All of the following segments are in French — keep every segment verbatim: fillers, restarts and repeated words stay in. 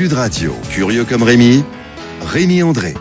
Sud Radio. Curieux comme Rémi, Rémi André.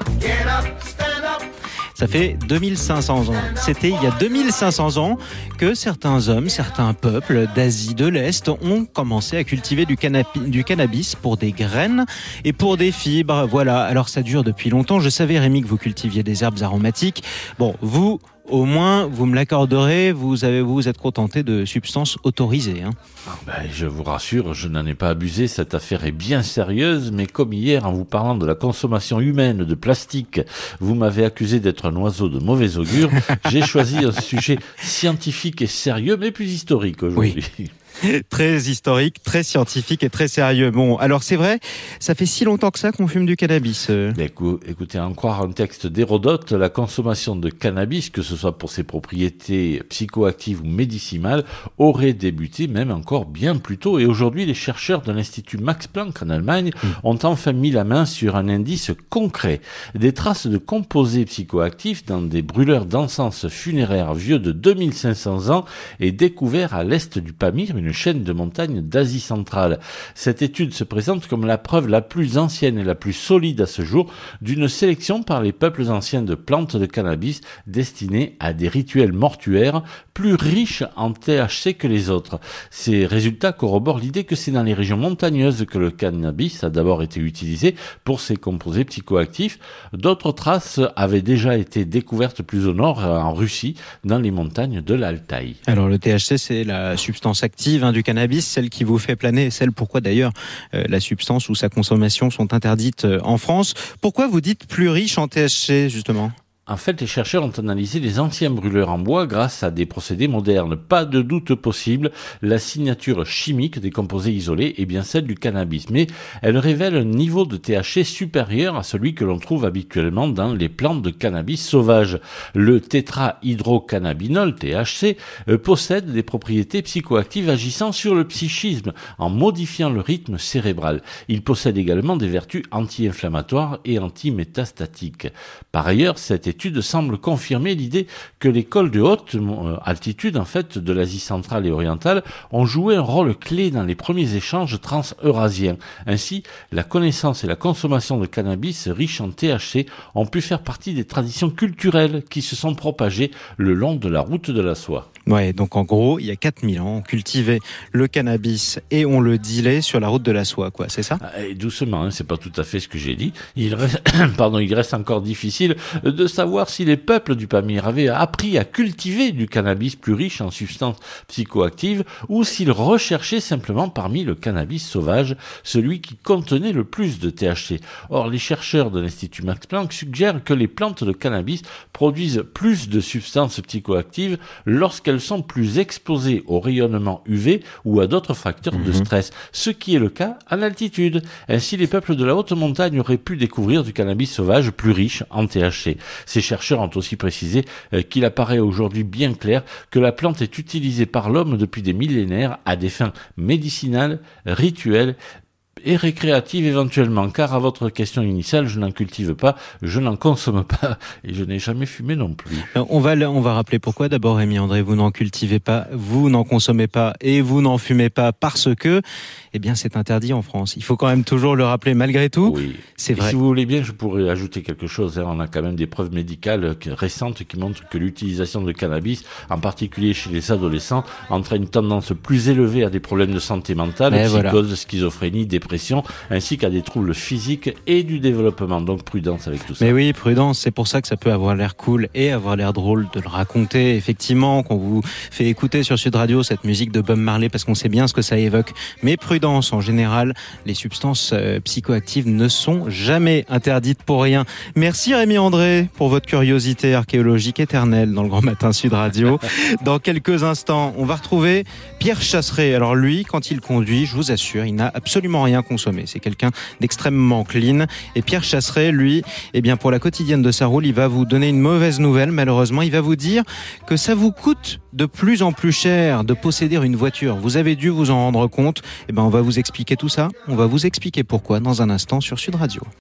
Ça fait deux mille cinq cents ans. C'était il y a deux mille cinq cents ans que certains hommes, certains peuples d'Asie de l'Est ont commencé à cultiver du, canapi- du cannabis pour des graines et pour des fibres. Voilà, alors ça dure depuis longtemps. Je savais, Rémi, que vous cultiviez des herbes aromatiques. Bon, vous... Au moins, vous me l'accorderez, vous avez vous, vous êtes contenté de substances autorisées. Hein. Ah ben, je vous rassure, je n'en ai pas abusé, cette affaire est bien sérieuse, mais comme hier, en vous parlant de la consommation humaine de plastique, vous m'avez accusé d'être un oiseau de mauvais augure, j'ai choisi un sujet scientifique et sérieux, mais plus historique aujourd'hui. Oui. Très historique, très scientifique et très sérieux. Bon, alors c'est vrai, ça fait si longtemps que ça qu'on fume du cannabis. Euh... Écoutez, à en croire un texte d'Hérodote, la consommation de cannabis, que ce soit pour ses propriétés psychoactives ou médicinales, aurait débuté même encore bien plus tôt. Et aujourd'hui, les chercheurs de l'Institut Max Planck en Allemagne mmh. ont enfin mis la main sur un indice concret. Des traces de composés psychoactifs dans des brûleurs d'encens funéraires vieux de deux mille cinq cents ans et découverts à l'est du Pamir, une chaîne de montagnes d'Asie centrale. Cette étude se présente comme la preuve la plus ancienne et la plus solide à ce jour d'une sélection par les peuples anciens de plantes de cannabis destinées à des rituels mortuaires plus riches en T H C que les autres. Ces résultats corroborent l'idée que c'est dans les régions montagneuses que le cannabis a d'abord été utilisé pour ses composés psychoactifs. D'autres traces avaient déjà été découvertes plus au nord, en Russie, dans les montagnes de l'Altaï. Alors le T H C, c'est la substance active du cannabis, celle qui vous fait planer, et celle pourquoi d'ailleurs euh, la substance ou sa consommation sont interdites euh, en France. Pourquoi vous dites plus riche en T H C justement ? En fait, les chercheurs ont analysé les anciens brûleurs en bois grâce à des procédés modernes. Pas de doute possible, la signature chimique des composés isolés est bien celle du cannabis, mais elle révèle un niveau de T H C supérieur à celui que l'on trouve habituellement dans les plantes de cannabis sauvages. Le tétrahydrocannabinol, T H C, euh, possède des propriétés psychoactives agissant sur le psychisme en modifiant le rythme cérébral. Il possède également des vertus anti-inflammatoires et anti-métastatiques. Par ailleurs, cette étude semble confirmer l'idée que les cols de haute altitude, en fait, de l'Asie centrale et orientale, ont joué un rôle clé dans les premiers échanges trans-eurasiens. Ainsi, la connaissance et la consommation de cannabis riche en T H C ont pu faire partie des traditions culturelles qui se sont propagées le long de la route de la soie. Ouais, donc en gros, il y a quatre mille ans, on cultivait le cannabis et on le dealait sur la route de la soie, quoi, c'est ça ? Et doucement, hein, c'est pas tout à fait ce que j'ai dit. Il reste, pardon, il reste encore difficile de savoir si les peuples du Pamir avaient appris à cultiver du cannabis plus riche en substances psychoactives ou s'ils recherchaient simplement parmi le cannabis sauvage celui qui contenait le plus de T H C. Or, les chercheurs de l'Institut Max Planck suggèrent que les plantes de cannabis produisent plus de substances psychoactives lorsqu'elles sont plus exposées au rayonnement U V ou à d'autres facteurs mmh. de stress, ce qui est le cas à l'altitude. Ainsi, les peuples de la haute montagne auraient pu découvrir du cannabis sauvage plus riche en T H C. Ces chercheurs ont aussi précisé euh, qu'il apparaît aujourd'hui bien clair que la plante est utilisée par l'homme depuis des millénaires à des fins médicinales, rituelles et récréative éventuellement, car à votre question initiale, je n'en cultive pas, je n'en consomme pas et je n'ai jamais fumé non plus. On va, on va rappeler pourquoi d'abord, Rémi André, vous n'en cultivez pas, vous n'en consommez pas et vous n'en fumez pas parce que, eh bien, c'est interdit en France. Il faut quand même toujours le rappeler malgré tout. Oui. C'est vrai. Et si vous voulez bien, je pourrais ajouter quelque chose. Hein. On a quand même des preuves médicales récentes qui montrent que l'utilisation de cannabis, en particulier chez les adolescents, entraîne une tendance plus élevée à des problèmes de santé mentale, et psychose, voilà. schizophrénie, dépression, ainsi qu'à des troubles physiques et du développement. Donc prudence avec tout ça. Mais oui, prudence, c'est pour ça que ça peut avoir l'air cool et avoir l'air drôle de le raconter. Effectivement, qu'on vous fait écouter sur Sud Radio cette musique de Bob Marley parce qu'on sait bien ce que ça évoque. Mais prudence, en général, les substances euh, psychoactives ne sont jamais interdites pour rien. Merci Rémi André pour votre curiosité archéologique éternelle dans le Grand Matin Sud Radio. Dans quelques instants, on va retrouver Pierre Chasseret. Alors lui, quand il conduit, je vous assure, il n'a absolument rien consommé. C'est quelqu'un d'extrêmement clean. Et Pierre Chasseret, lui, eh bien pour la quotidienne de sa roule, il va vous donner une mauvaise nouvelle. Malheureusement, il va vous dire que ça vous coûte de plus en plus cher de posséder une voiture. Vous avez dû vous en rendre compte. Eh ben, on va vous expliquer tout ça. On va vous expliquer pourquoi dans un instant sur Sud Radio.